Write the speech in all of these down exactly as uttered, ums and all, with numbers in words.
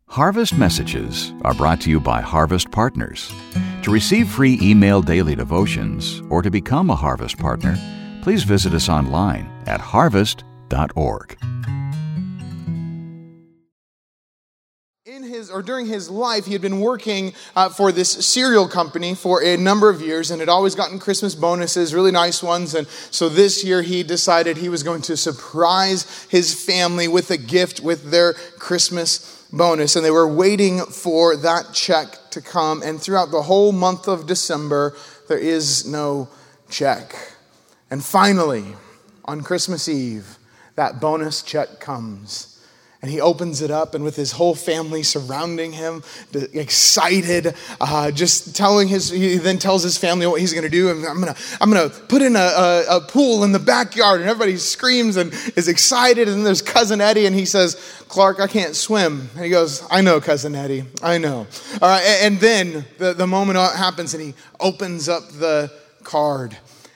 Harvest Messages are brought to you by Harvest Partners. To receive free email daily devotions or to become a Harvest Partner, please visit us online at harvest dot org. In his, or during his life, he had been working uh, for this cereal company for a number of years and had always gotten Christmas bonuses, really nice ones. And so this year he decided he was going to surprise his family with a gift with their Christmas bonus. And they were waiting for that check to come. And throughout the whole month of December, there is no check. And finally, on Christmas Eve, that bonus check comes. And he opens it up, and with his whole family surrounding him, excited, uh, just telling his, he then tells his family what he's going to do. And I'm going to, I'm going to put in a, a, a pool in the backyard, and everybody screams and is excited. And then there's Cousin Eddie, and he says, "Clark, I can't swim." And he goes, "I know, Cousin Eddie, I know." All right, and then the, the moment happens, and he opens up the card.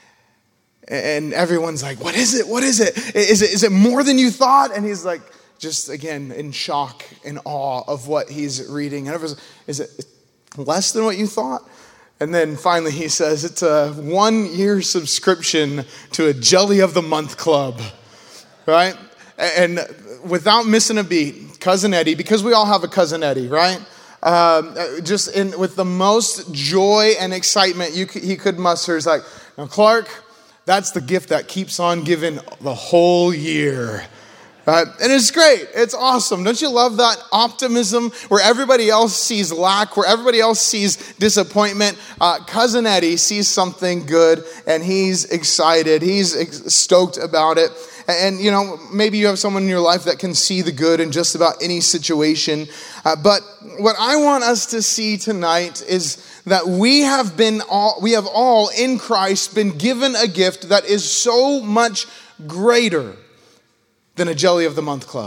And everyone's like, "What is it? What is it? Is it, is it more than you thought?" And he's like, just again in shock and awe of what he's reading. And everyone's, "Is it less than what you thought?" And then finally he says, "It's a one-year subscription to a Jelly of the Month club." Right? And without missing a beat, Cousin Eddie, because we all have a Cousin Eddie, right? Um, just in with the most joy and excitement you could, he could muster, is like, "Now, Clark, that's the gift that keeps on giving the whole year." Uh, and it's great. It's awesome. Don't you love that optimism where everybody else sees lack, where everybody else sees disappointment? Uh, Cousin Eddie sees something good and he's excited. He's ex- stoked about it. And, you know, maybe you have someone in your life that can see the good in just about any situation. Uh, but what I want us to see tonight is that we have been all, we have all in Christ been given a gift that is so much greater than a Jelly of the Month club.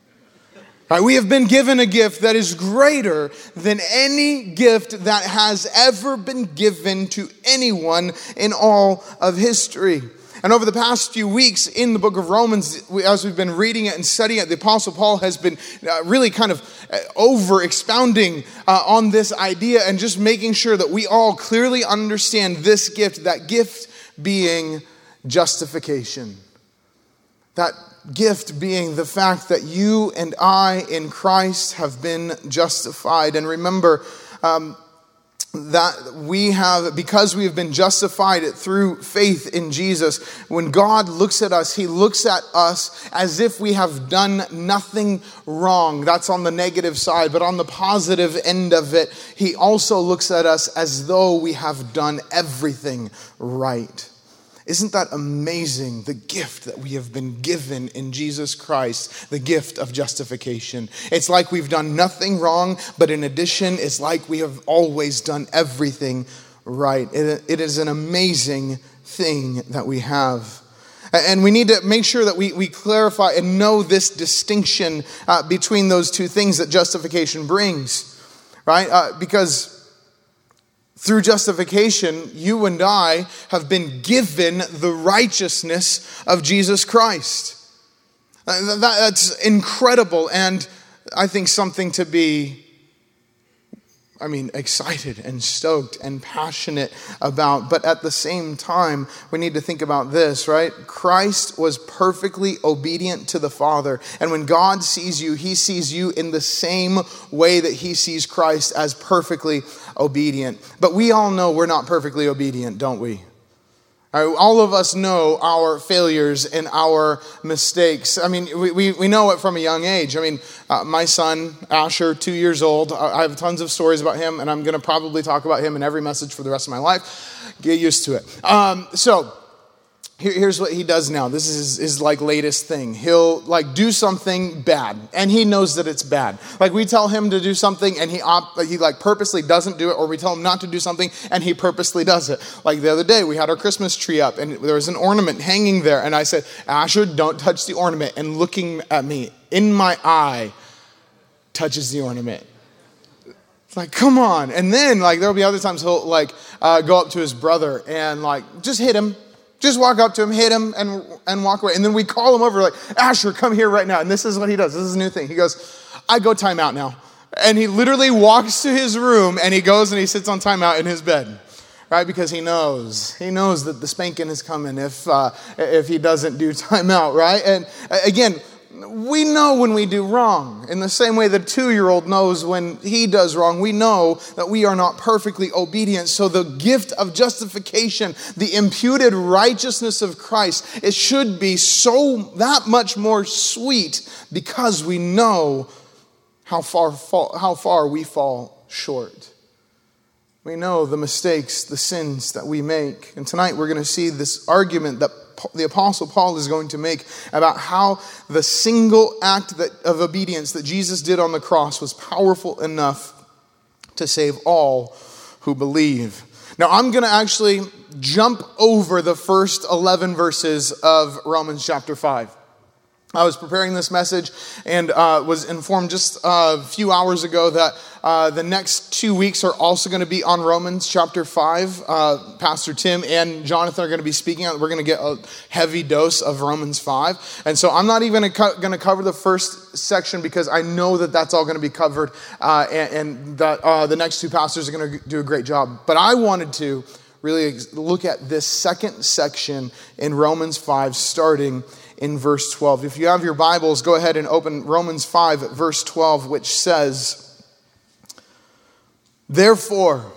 Right? We have been given a gift that is greater than any gift that has ever been given to anyone in all of history. And over the past few weeks in the book of Romans, as we've been reading it and studying it, the Apostle Paul has been uh, really kind of uh, over expounding uh, on this idea and just making sure that we all clearly understand this gift, that gift being justification. That gift being the fact that you and I in Christ have been justified. And remember um, that we have, because we have been justified through faith in Jesus, when God looks at us, he looks at us as if we have done nothing wrong. That's on the negative side. But on the positive end of it, he also looks at us as though we have done everything right. Isn't that amazing, the gift that we have been given in Jesus Christ, the gift of justification? It's like we've done nothing wrong, but in addition, it's like we have always done everything right. It, it is an amazing thing that we have. And we need to make sure that we, we clarify and know this distinction uh, between those two things that justification brings, right? Uh, because through justification, you and I have been given the righteousness of Jesus Christ. That, that's incredible, and I think something to be, I mean, excited and stoked and passionate about. But at the same time, we need to think about this, right? Christ was perfectly obedient to the Father. And when God sees you, he sees you in the same way that he sees Christ, as perfectly obedient. But we all know we're not perfectly obedient, don't we? All of us know our failures and our mistakes. I mean, we, we, we know it from a young age. I mean, uh, my son, Asher, two years old, I have tons of stories about him, and I'm going to probably talk about him in every message for the rest of my life. Get used to it. Um, so, here, here's what he does now. This is his, his like latest thing. He'll like do something bad, and he knows that it's bad. Like we tell him to do something, and he op- he like purposely doesn't do it, or we tell him not to do something, and he purposely does it. Like the other day, we had our Christmas tree up, and there was an ornament hanging there, and I said, "Asher, don't touch the ornament." And looking at me in my eye, touches the ornament. It's like, come on. And then like there'll be other times he'll like uh, go up to his brother and like just hit him. Just walk up to him, hit him, and and walk away. And then we call him over like, "Asher, come here right now." And this is what he does. This is a new thing. He goes, "I go time out now." And he literally walks to his room and he goes and he sits on timeout in his bed. Right, because he knows, he knows that the spanking is coming if uh, if he doesn't do timeout, right? And again, we know when we do wrong. In the same way the two-year-old knows when he does wrong, we know that we are not perfectly obedient. So the gift of justification, the imputed righteousness of Christ, it should be so that much more sweet because we know how far fall, how far we fall short. We know the mistakes, the sins that we make. And tonight we're going to see this argument that the Apostle Paul is going to make about how the single act that, of obedience that Jesus did on the cross was powerful enough to save all who believe. Now I'm going to actually jump over the first eleven verses of Romans chapter five. I was preparing this message and uh, was informed just a few hours ago that uh, the next two weeks are also going to be on Romans chapter five. Uh, Pastor Tim and Jonathan are going to be speaking. We're going to get a heavy dose of Romans five. And so I'm not even going to cover the first section because I know that that's all going to be covered uh, and, and that uh, the next two pastors are going to do a great job. But I wanted to really look at this second section in Romans five starting in verse twelve. If you have your Bibles, go ahead and open Romans five, verse twelve, which says, "Therefore,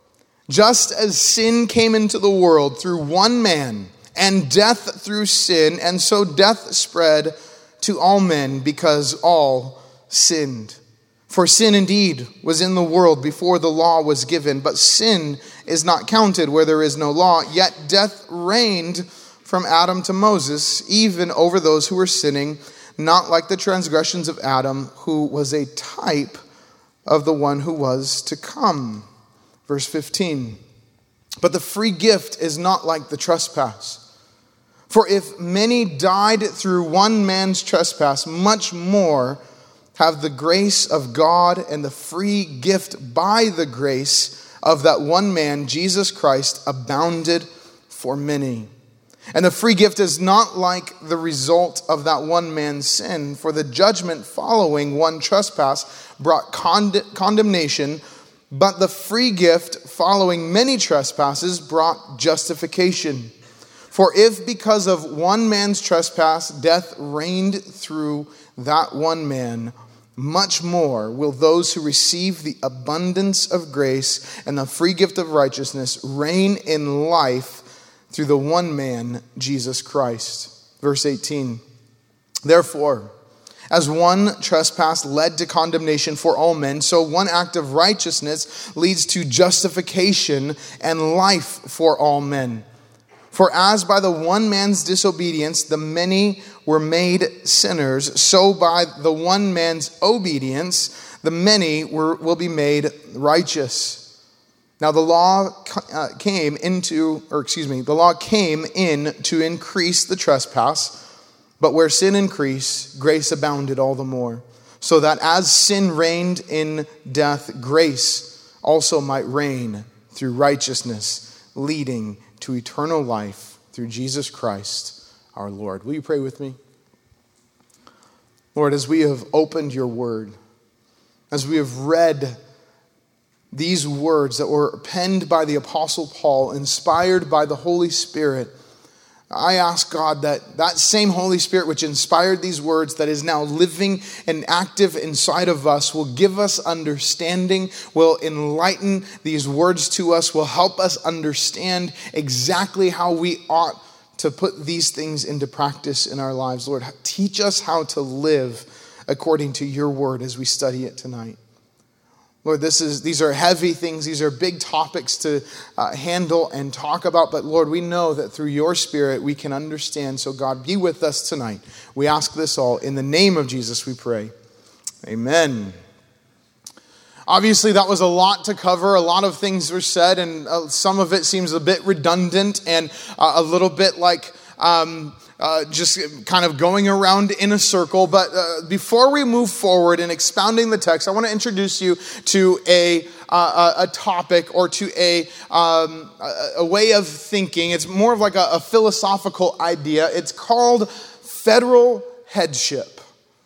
just as sin came into the world through one man, and death through sin, and so death spread to all men because all sinned. For sin indeed was in the world before the law was given, but sin is not counted where there is no law. Yet death reigned from Adam to Moses, even over those who were sinning, not like the transgressions of Adam, who was a type of the one who was to come." Verse fifteen, "But the free gift is not like the trespass. For if many died through one man's trespass, much more have the grace of God and the free gift by the grace of that one man, Jesus Christ, abounded for many. And the free gift is not like the result of that one man's sin, for the judgment following one trespass brought cond- condemnation, but the free gift following many trespasses brought justification. For if because of one man's trespass death reigned through that one man, much more will those who receive the abundance of grace and the free gift of righteousness reign in life through the one man, Jesus Christ." Verse eighteen, "Therefore, as one trespass led to condemnation for all men, so one act of righteousness leads to justification and life for all men. For as by the one man's disobedience the many were made sinners, so by the one man's obedience the many were, will be made righteous. Now the law uh, came into, or excuse me, the law came in to increase the trespass, but where sin increased, grace abounded all the more, so that as sin reigned in death, grace also might reign through righteousness, leading to eternal life through Jesus Christ our Lord." Will you pray with me? Lord, as we have opened your word, as we have read these words that were penned by the Apostle Paul, inspired by the Holy Spirit, I ask God that that same Holy Spirit which inspired these words, that is now living and active inside of us, will give us understanding, will enlighten these words to us, will help us understand exactly how we ought to put these things into practice in our lives. Lord, teach us how to live according to your word as we study it tonight. Lord, this is these are heavy things. These are big topics to uh, handle and talk about. But Lord, we know that through your Spirit we can understand. So God, be with us tonight. We ask this all in the name of Jesus we pray. Amen. Obviously, that was a lot to cover. A lot of things were said, and uh, some of it seems a bit redundant and uh, a little bit like um, uh, just kind of going around in a circle. But uh, before we move forward in expounding the text, I want to introduce you to a uh, a topic or to a um, a way of thinking. It's more of like a, a philosophical idea. It's called federal headship.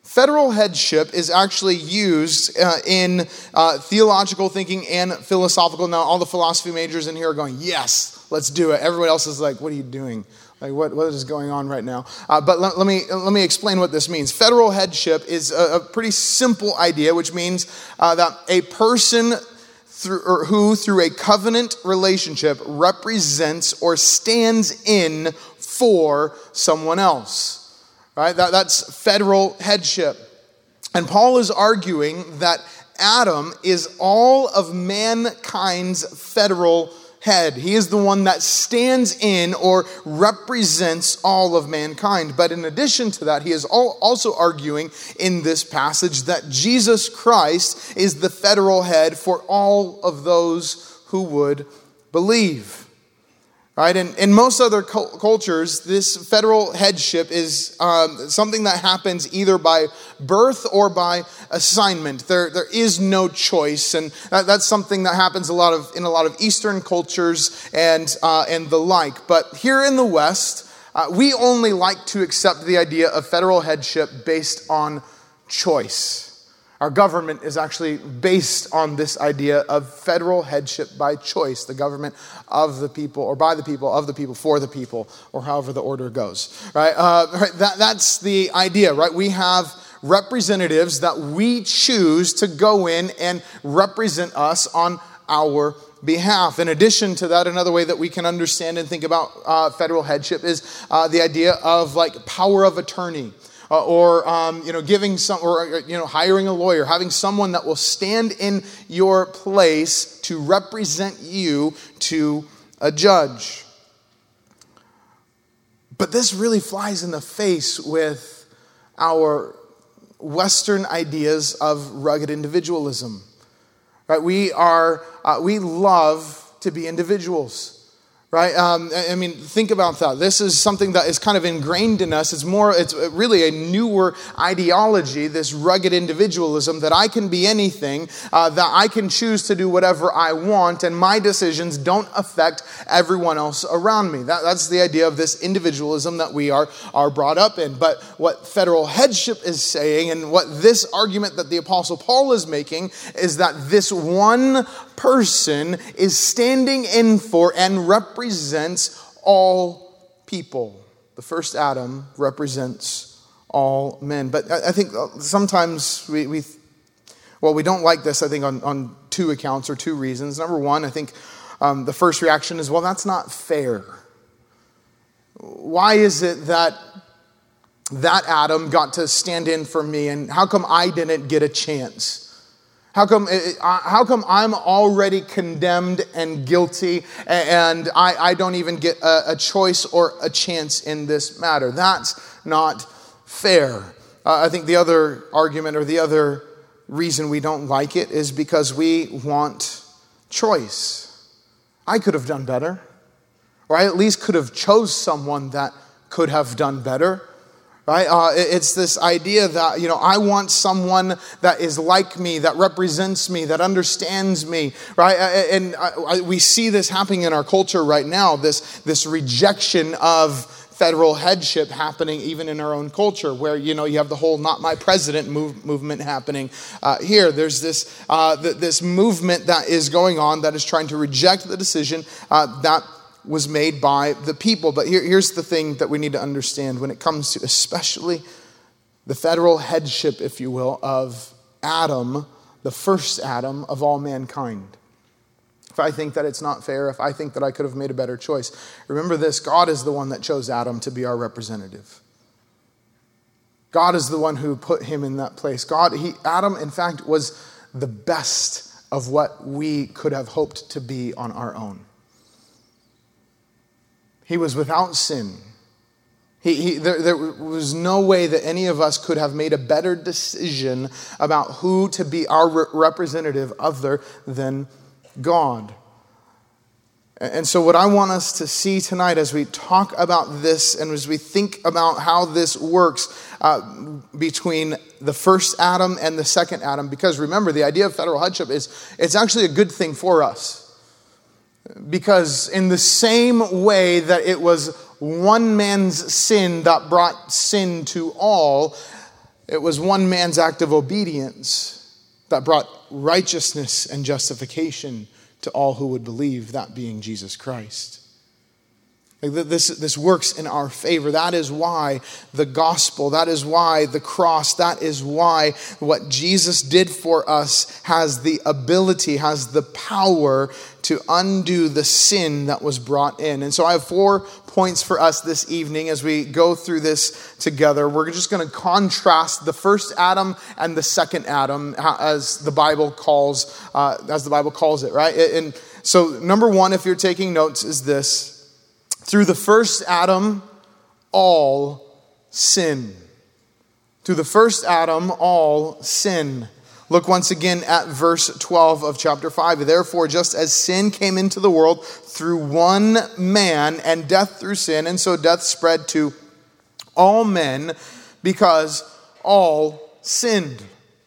Federal headship is actually used uh, in uh, theological thinking and philosophical. Now, all the philosophy majors in here are going, yes, let's do it. Everyone else is like, what are you doing? Like, what, what is going on right now? Uh, but let, let me let me explain what this means. Federal headship is a, a pretty simple idea, which means uh, that a person through, or who, through a covenant relationship, represents or stands in for someone else. Right? That, that's federal headship. And Paul is arguing that Adam is all of mankind's federal head. He is the one that stands in or represents all of mankind. But in addition to that, he is also arguing in this passage that Jesus Christ is the federal head for all of those who would believe. Right? And in most other cultures, this federal headship is um, something that happens either by birth or by assignment. There, there is no choice, and that, that's something that happens a lot of in a lot of Eastern cultures and uh, and the like. But here in the West, uh, we only like to accept the idea of federal headship based on choice. Our government is actually based on this idea of federal headship by choice, the government of the people, or by the people, of the people, for the people, or however the order goes. Right? Uh, right? That, that's the idea, right? We have representatives that we choose to go in and represent us on our behalf. In addition to that, another way that we can understand and think about uh, federal headship is uh, the idea of like power of attorney. Uh, or um, you know, giving some, or you know, hiring a lawyer, having someone that will stand in your place to represent you to a judge. But this really flies in the face with our Western ideas of rugged individualism. Right? We are, uh, we love to be individuals. Right? Um, I mean, think about that. This is something that is kind of ingrained in us. It's more, it's really a newer ideology, this rugged individualism, that I can be anything, uh, that I can choose to do whatever I want, and my decisions don't affect everyone else around me. That, that's the idea of this individualism that we are, are brought up in. But what federal headship is saying, and what this argument that the Apostle Paul is making, is that this one person is standing in for and represents all people. The first Adam represents all men. But I think sometimes we, we well, we don't like this, I think, on, on two accounts or two reasons. Number one, I think um, the first reaction is, well, that's not fair. Why is it that that Adam got to stand in for me, and how come I didn't get a chance? How come, how come I'm already condemned and guilty, and I, I don't even get a, a choice or a chance in this matter? That's not fair. Uh, I think the other argument, or the other reason we don't like it, is because we want choice. I could have done better, or I at least could have chose someone that could have done better. Right? Uh, it's this idea that, you know, I want someone that is like me, that represents me, that understands me, right? And I, we see this happening in our culture right now, this, this rejection of federal headship happening even in our own culture, where, you know, you have the whole "not my president" move, movement happening uh, here. There's this, uh, th- this movement that is going on that is trying to reject the decision uh, that was made by the people. But here, here's the thing that we need to understand when it comes to especially the federal headship, if you will, of Adam, the first Adam of all mankind. If I think that it's not fair, if I think that I could have made a better choice, remember this: God is the one that chose Adam to be our representative. God is the one who put him in that place. God, he, Adam, in fact, was the best of what we could have hoped to be on our own. He was without sin. He, he, there, there was no way that any of us could have made a better decision about who to be our re- representative other than God. And so what I want us to see tonight as we talk about this and as we think about how this works uh, between the first Adam and the second Adam, because remember, the idea of federal headship is it's actually a good thing for us. Because in the same way that it was one man's sin that brought sin to all, it was one man's act of obedience that brought righteousness and justification to all who would believe, that being Jesus Christ. Like this, this works in our favor. That is why the gospel, that is why the cross, that is why what Jesus did for us has the ability, has the power to undo the sin that was brought in. And so I have four points for us this evening as we go through this together. We're just going to contrast the first Adam and the second Adam, as the Bible calls, uh, as the Bible calls it, right? And so number one, if you're taking notes, is this. Through the first Adam, all sin. Through the first Adam, all sin. Look once again at verse twelve of chapter five. Therefore, just as sin came into the world through one man, and death through sin, and so death spread to all men because all sinned.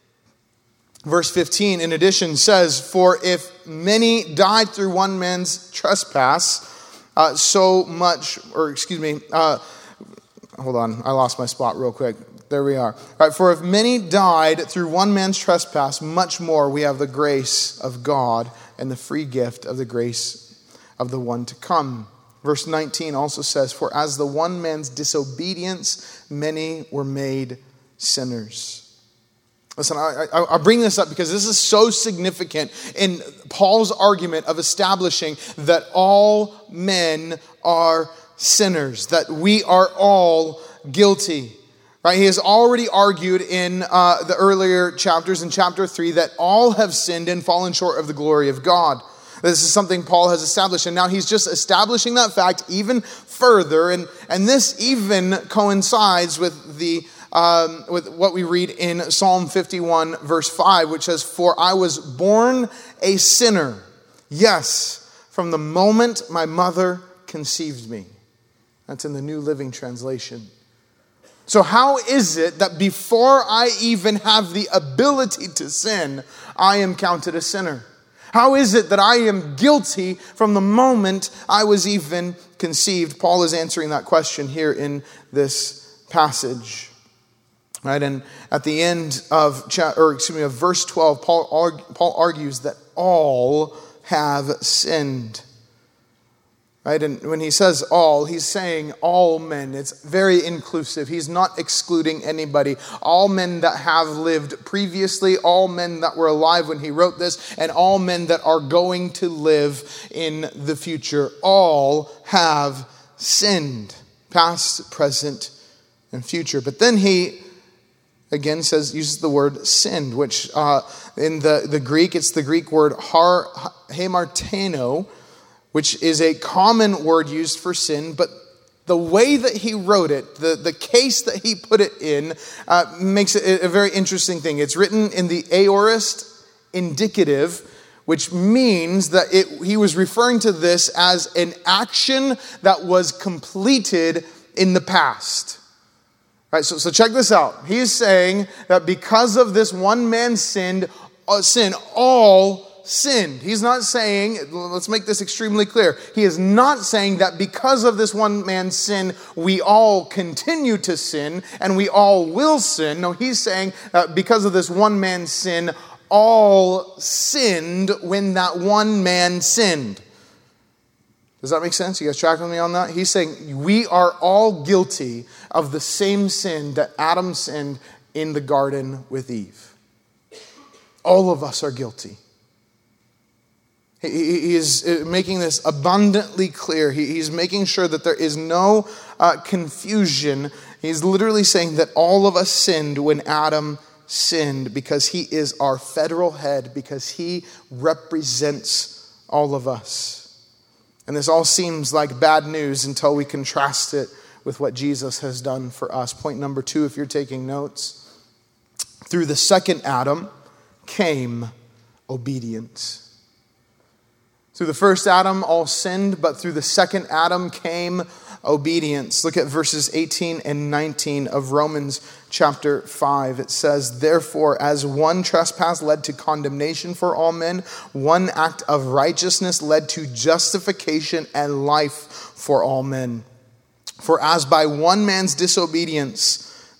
Verse fifteen, in addition, says, for if many died through one man's trespass, Uh, so much, or excuse me, uh, hold on, I lost my spot real quick. There we are. All right, for if many died through one man's trespass, much more we have the grace of God and the free gift of the grace of the one to come. Verse nineteen also says, for as the one man's disobedience, many were made sinners. Listen, I, I, I bring this up because this is so significant in Paul's argument of establishing that all men are sinners, that we are all guilty. Right? He has already argued in uh, the earlier chapters, in chapter three, that all have sinned and fallen short of the glory of God. This is something Paul has established, and now he's just establishing that fact even further, and, and this even coincides with the Um, with what we read in Psalm fifty-one, verse five, which says, for I was born a sinner, yes, from the moment my mother conceived me. That's in the New Living Translation. So how is it that before I even have the ability to sin, I am counted a sinner? How is it that I am guilty from the moment I was even conceived? Paul is answering that question here in this passage. Right, and at the end of or excuse me of verse twelve, Paul Paul argues that all have sinned. Right, and when he says all, he's saying all men. It's very inclusive. He's not excluding anybody. All men that have lived previously, all men that were alive when he wrote this, and all men that are going to live in the future. All have sinned, past, present, and future. But then he again says, uses the word sinned, which uh, in the, the Greek, it's the Greek word har, hamarteno, which is a common word used for sin, but the way that he wrote it, the, the case that he put it in, uh, makes it a very interesting thing. It's written in the aorist indicative, which means that it, he was referring to this as an action that was completed in the past. Right, so, so check this out. He's saying that because of this one man's sinned, uh, sin, all sinned. He's not saying, let's make this extremely clear. He is not saying that because of this one man's sin, we all continue to sin and we all will sin. No, he's saying that because of this one man's sin, all sinned when that one man sinned. Does that make sense? You guys tracking with me on that? He's saying we are all guilty of the same sin that Adam sinned in the garden with Eve. All of us are guilty. He is making this abundantly clear. He's making sure that there is no uh, confusion. He's literally saying that all of us sinned when Adam sinned because he is our federal head, because he represents all of us. And this all seems like bad news until we contrast it with what Jesus has done for us. Point number two, if you're taking notes. Through the second Adam came obedience. Through the first Adam, all sinned, but through the second Adam came obedience. Look at verses eighteen and nineteen of Romans chapter five. It says, therefore, as one trespass led to condemnation for all men, one act of righteousness led to justification and life for all men. For as by one man's disobedience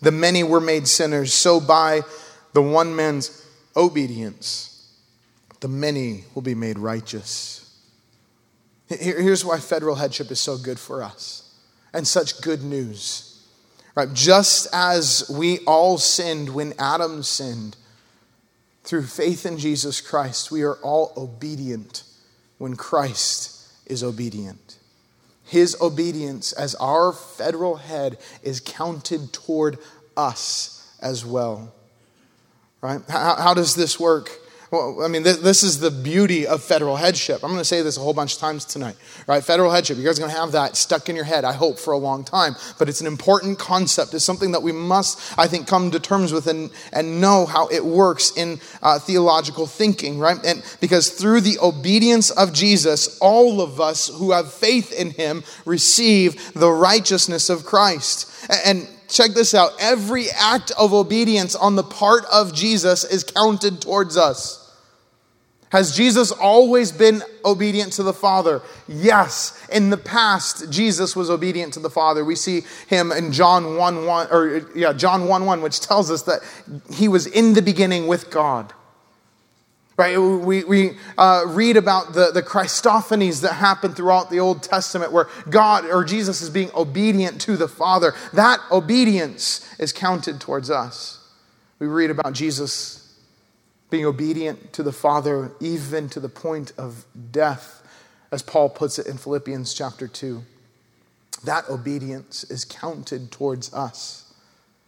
the many were made sinners, so by the one man's obedience, the many will be made righteous. Here's why federal headship is so good for us and such good news. Right? Just as we all sinned when Adam sinned, through faith in Jesus Christ, we are all obedient when Christ is obedient. His obedience as our federal head is counted toward us as well. Right? How, how does this work? Well, I mean, this, this is the beauty of federal headship. I'm going to say this a whole bunch of times tonight. Right? Federal headship. You guys are going to have that stuck in your head, I hope, for a long time. But it's an important concept. It's something that we must, I think, come to terms with and, and know how it works in uh, theological thinking. Right? And because through the obedience of Jesus, all of us who have faith in him receive the righteousness of Christ. And check this out. Every act of obedience on the part of Jesus is counted towards us. Has Jesus always been obedient to the Father? Yes. In the past, Jesus was obedient to the Father. We see him in John one one, or yeah, John one one, which tells us that he was in the beginning with God. Right? We, we uh, read about the, the Christophanies that happen throughout the Old Testament where God or Jesus is being obedient to the Father. That obedience is counted towards us. We read about Jesus being obedient to the Father even to the point of death, as Paul puts it in Philippians chapter two. That obedience is counted towards us.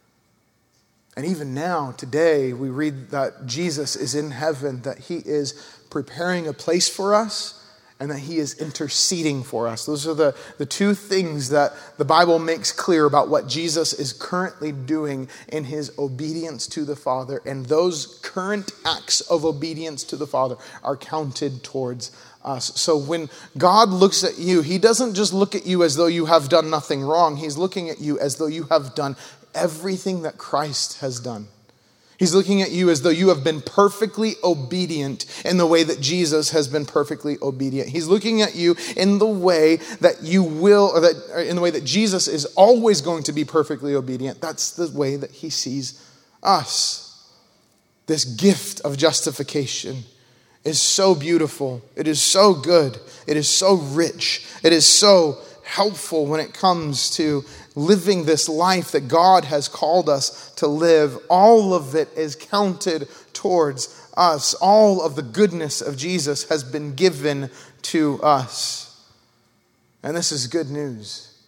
And even now, today, we read that Jesus is in heaven, that he is preparing a place for us, and that he is interceding for us. Those are the, the two things that the Bible makes clear about what Jesus is currently doing in his obedience to the Father. And those current acts of obedience to the Father are counted towards us. So when God looks at you, he doesn't just look at you as though you have done nothing wrong. He's looking at you as though you have done everything that Christ has done. He's looking at you as though you have been perfectly obedient in the way that Jesus has been perfectly obedient. He's looking at you in the way that you will, or that or in the way that Jesus is always going to be perfectly obedient. That's the way that he sees us. This gift of justification is so beautiful. It is so good. It is so rich. It is so helpful when it comes to living this life that God has called us to live. All of it is counted towards us. All of the goodness of Jesus has been given to us. And this is good news.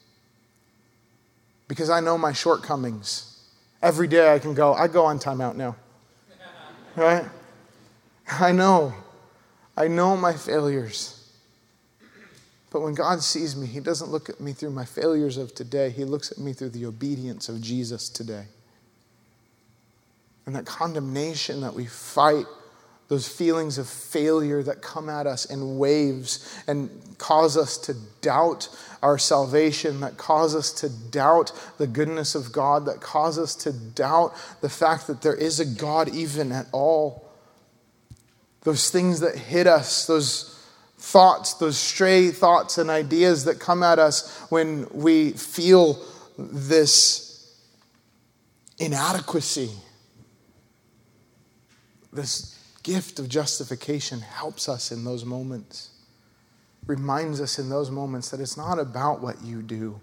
Because I know my shortcomings. Every day I can go, I go on timeout now. Right? I know. I know my failures. But when God sees me, he doesn't look at me through my failures of today. He looks at me through the obedience of Jesus today. And that condemnation that we fight, those feelings of failure that come at us in waves and cause us to doubt our salvation, that cause us to doubt the goodness of God, that cause us to doubt the fact that there is a God even at all. Those things that hit us, those thoughts, those stray thoughts and ideas that come at us when we feel this inadequacy. This gift of justification helps us in those moments. Reminds us in those moments that it's not about what you do.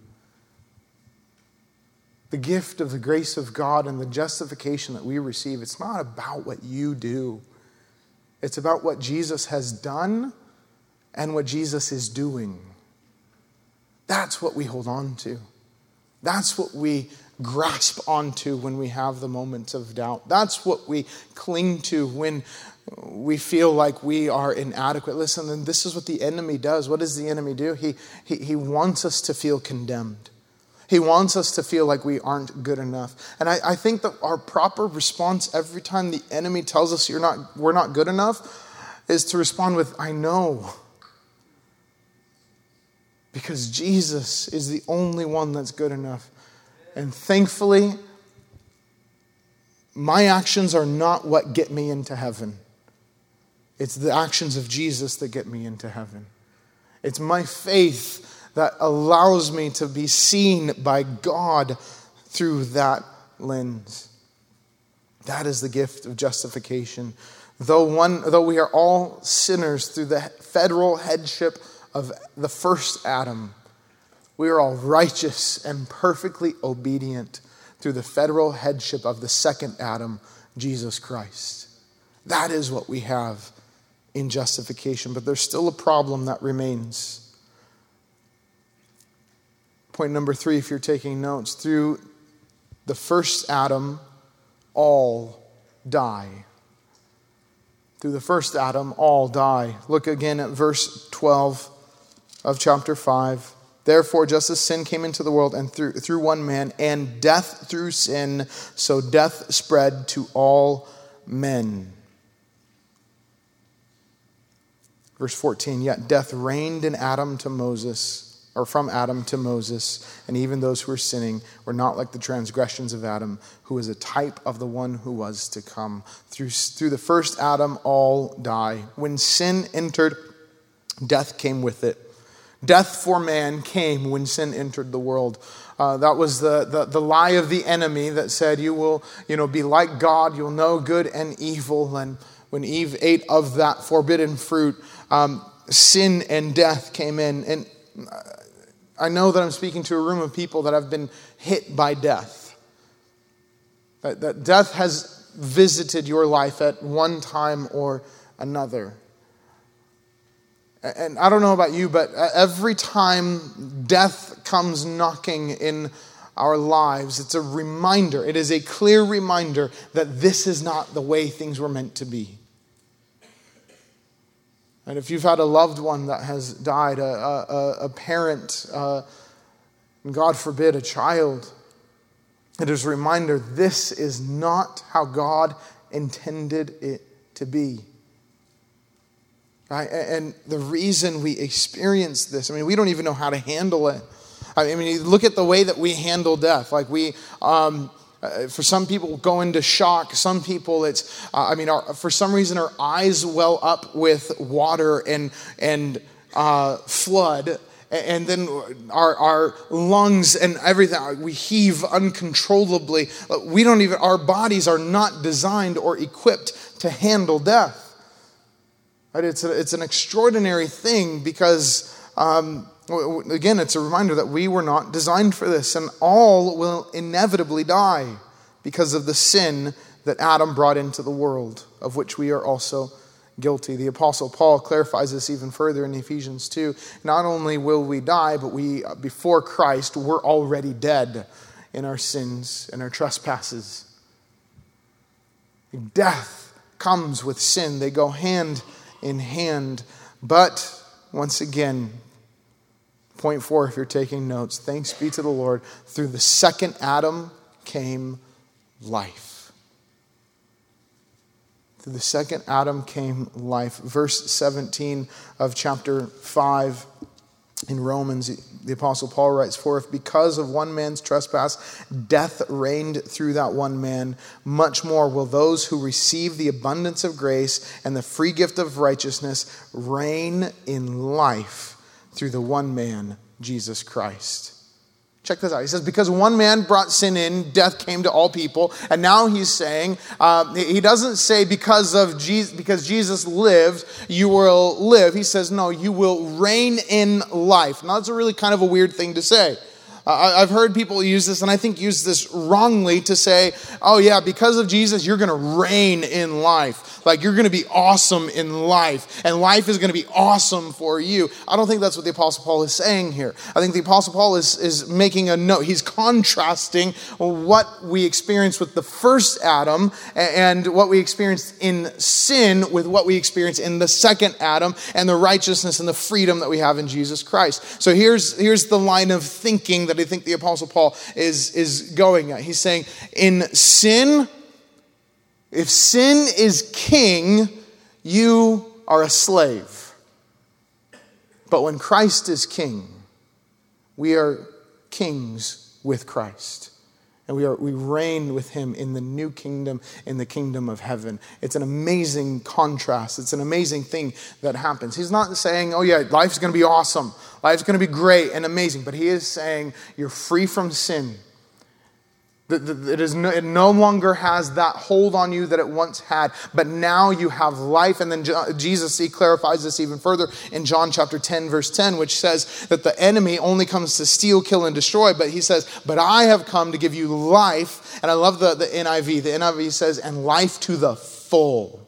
The gift of the grace of God and the justification that we receive, it's not about what you do. It's about what Jesus has done and what Jesus is doing. That's what we hold on to. That's what we grasp onto when we have the moments of doubt. That's what we cling to when we feel like we are inadequate. Listen, and this is what the enemy does. What does the enemy do? He, he, he wants us to feel condemned. He wants us to feel like we aren't good enough. And I, I think that our proper response every time the enemy tells us you're not, we're not good enough is to respond with, I know. Because Jesus is the only one that's good enough. And thankfully, my actions are not what get me into heaven. It's the actions of Jesus that get me into heaven. It's my faith that allows me to be seen by God through that lens. That is the gift of justification. Though one, though we are all sinners through the federal headship of the first Adam, we are all righteous and perfectly obedient through the federal headship of the second Adam, Jesus Christ. That is what we have in justification. But there's still a problem that remains. Point number three, if you're taking notes, through the first Adam, all die. Through the first Adam, all die. Look again at verse twelve of chapter five. Therefore, just as sin came into the world and through, through one man, and death through sin, so death spread to all men. Verse fourteen, yet death reigned in Adam to Moses, or from Adam to Moses, and even those who were sinning were not like the transgressions of Adam, who is a type of the one who was to come. Through, through the first Adam, all die. When sin entered, death came with it. Death for man came when sin entered the world. Uh, that was the, the, the lie of the enemy that said, you will you know, be like God, you'll know good and evil. And when Eve ate of that forbidden fruit, um, sin and death came in. And I know that I'm speaking to a room of people that have been hit by death. That, that death has visited your life at one time or another. And I don't know about you, but every time death comes knocking in our lives, it's a reminder, it is a clear reminder that this is not the way things were meant to be. And if you've had a loved one that has died, a, a, a parent, uh, God forbid, a child, it is a reminder this is not how God intended it to be. Right? And the reason we experience this, I mean, we don't even know how to handle it. I mean, you look at the way that we handle death. Like we, um, for some people, go into shock. Some people, it's, uh, I mean, our, for some reason, our eyes well up with water and and uh, flood. And then our, our lungs and everything, we heave uncontrollably. We don't even, our bodies are not designed or equipped to handle death. Right? It's, a, it's an extraordinary thing because, um, again, it's a reminder that we were not designed for this. And all will inevitably die because of the sin that Adam brought into the world, of which we are also guilty. The Apostle Paul clarifies this even further in Ephesians two. Not only will we die, but we, before Christ, we're already dead in our sins and our trespasses. Death comes with sin. They go hand in hand. But, once again, point four, if you're taking notes, thanks be to the Lord, through the second Adam came life. Through the second Adam came life. Verse seventeen of chapter five in Romans, the Apostle Paul writes, for if because of one man's trespass, death reigned through that one man, much more will those who receive the abundance of grace and the free gift of righteousness reign in life through the one man, Jesus Christ. Check this out. He says, because one man brought sin in, death came to all people. And now he's saying, uh, he doesn't say because of Jesus, because Jesus lived, you will live. He says, no, you will reign in life. Now that's a really kind of a weird thing to say. Uh, I've heard people use this, and I think use this wrongly, to say, oh yeah, because of Jesus, you're going to reign in life. Like you're going to be awesome in life, and life is going to be awesome for you. I don't think that's what the Apostle Paul is saying here. I think the Apostle Paul is, is making a note. He's contrasting what we experienced with the first Adam and what we experienced in sin with what we experienced in the second Adam, and the righteousness and the freedom that we have in Jesus Christ. So here's, here's the line of thinking that I think the Apostle Paul is, is going at. He's saying, in sin, if sin is king, you are a slave. But when Christ is king, we are kings with Christ. And we are we reign with him in the new kingdom, in the kingdom of heaven. It's an amazing contrast. It's an amazing thing that happens. He's not saying, oh yeah, life's going to be awesome. Life's going to be great and amazing. But he is saying, you're free from sin. It, is no, it no longer has that hold on you that it once had, but now you have life. And then Jesus, he clarifies this even further in John chapter ten, verse ten, which says that the enemy only comes to steal, kill, and destroy. But he says, but I have come to give you life. And I love the, the N I V. The N I V says, and life to the full.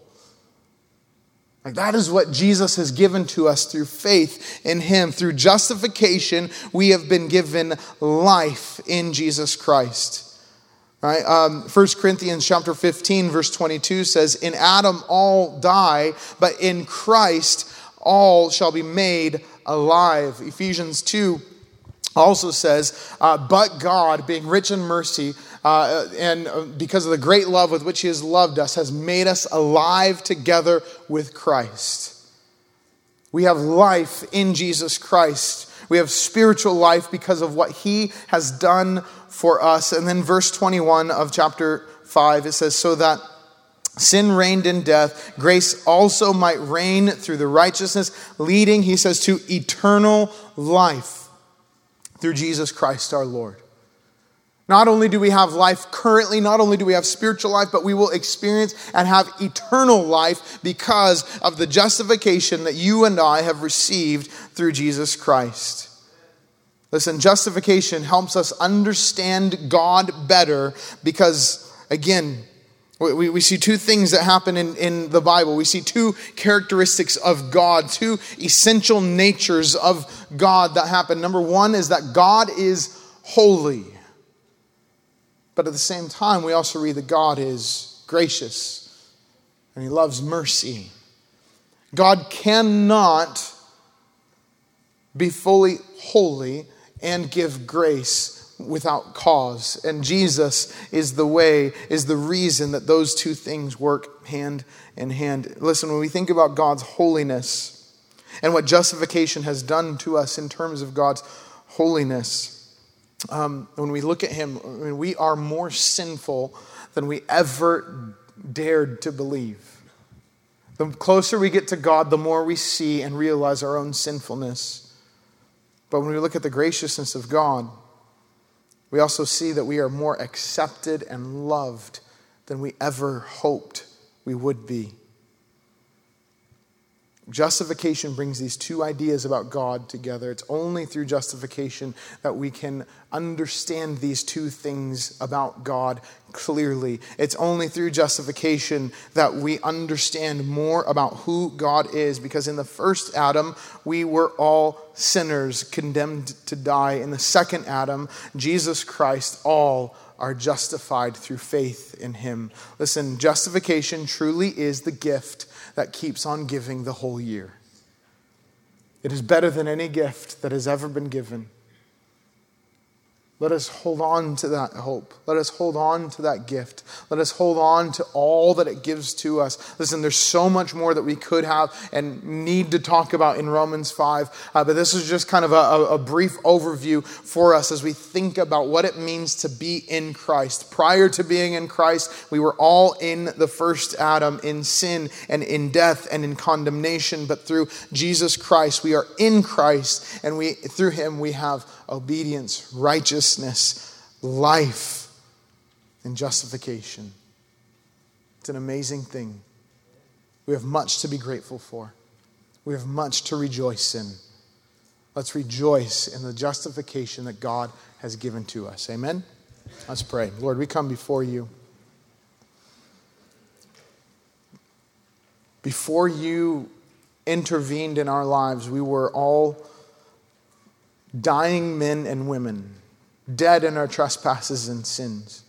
Like that is what Jesus has given to us through faith in him. Through justification, we have been given life in Jesus Christ. Right? Um, First Corinthians chapter fifteen, verse twenty-two says, in Adam all die, but in Christ all shall be made alive. Ephesians two also says, uh, but God, being rich in mercy, uh, and because of the great love with which he has loved us, has made us alive together with Christ. We have life in Jesus Christ. We have spiritual life because of what he has done for us. And then verse twenty-one of chapter five, it says, so that sin reigned in death, grace also might reign through the righteousness, leading, he says, to eternal life through Jesus Christ our Lord. Not only do we have life currently, not only do we have spiritual life, but we will experience and have eternal life because of the justification that you and I have received through Jesus Christ. Listen, justification helps us understand God better because, again, we, we see two things that happen in, in the Bible. We see two characteristics of God, two essential natures of God that happen. Number one is that God is holy. But at the same time, we also read that God is gracious and he loves mercy. God cannot be fully holy and give grace without cause. And Jesus is the way, is the reason that those two things work hand in hand. Listen, when we think about God's holiness and what justification has done to us in terms of God's holiness, Um, when we look at him, I mean, we are more sinful than we ever dared to believe. The closer we get to God, the more we see and realize our own sinfulness. But when we look at the graciousness of God, we also see that we are more accepted and loved than we ever hoped we would be. Justification brings these two ideas about God together. It's only through justification that we can understand these two things about God clearly. It's only through justification that we understand more about who God is, because in the first Adam, we were all sinners condemned to die. In the second Adam, Jesus Christ, all are justified through faith in him. Listen, justification truly is the gift that keeps on giving the whole year. It is better than any gift that has ever been given. Let us hold on to that hope. Let us hold on to that gift. Let us hold on to all that it gives to us. Listen, there's so much more that we could have and need to talk about in Romans five. Uh, but this is just kind of a, a brief overview for us as we think about what it means to be in Christ. Prior to being in Christ, we were all in the first Adam, in sin and in death and in condemnation. But through Jesus Christ, we are in Christ, and we through him we have obedience, righteousness, life, and justification. It's an amazing thing. We have much to be grateful for. We have much to rejoice in. Let's rejoice in the justification that God has given to us. Amen? Let's pray. Lord, we come before you. Before you intervened in our lives, we were all dying men and women, dead in our trespasses and sins.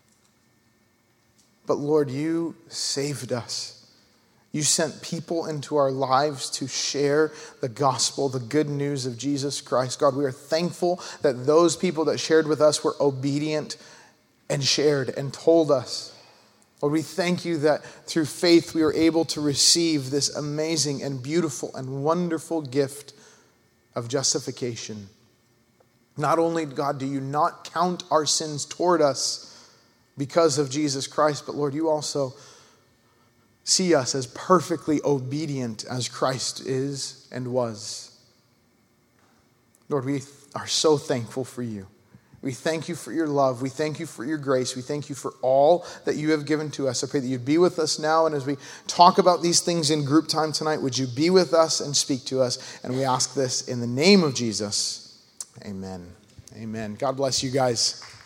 But Lord, you saved us. You sent people into our lives to share the gospel, the good news of Jesus Christ. God, we are thankful that those people that shared with us were obedient and shared and told us. Lord, we thank you that through faith we were able to receive this amazing and beautiful and wonderful gift of justification. Not only, God, do you not count our sins toward us because of Jesus Christ, but Lord, you also see us as perfectly obedient as Christ is and was. Lord, we are so thankful for you. We thank you for your love. We thank you for your grace. We thank you for all that you have given to us. I pray that you'd be with us now. And as we talk about these things in group time tonight, would you be with us and speak to us? And we ask this in the name of Jesus. Amen. Amen. God bless you guys.